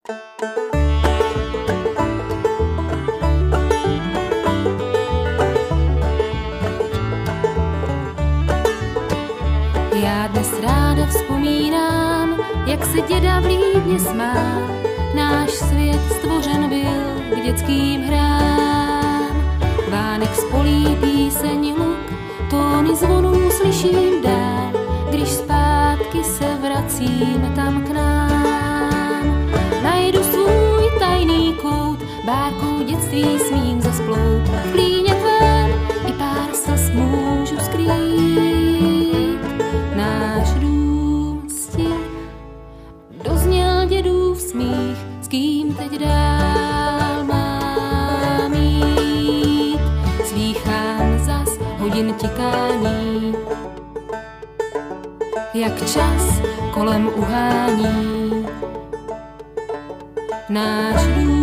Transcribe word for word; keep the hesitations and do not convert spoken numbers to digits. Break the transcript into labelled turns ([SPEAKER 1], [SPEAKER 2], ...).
[SPEAKER 1] Já dnes ráda vzpomínám, jak se děda v Lídně smál. Náš svět stvořen byl k dětským hrám. Vánek spolí píseň luk, tóny zvonů slyším dál, když zpátky se vracím tam k nám. Najdu svůj tajný kout, bárkou dětství smím zasplout. V klíně tvém i pár slz můžu skrýt. Náš dům stih dozněl dědův smích, s kým teď dál mám jít. Slýchám zas hodin tikání, jak čas kolem uhání. Náš dům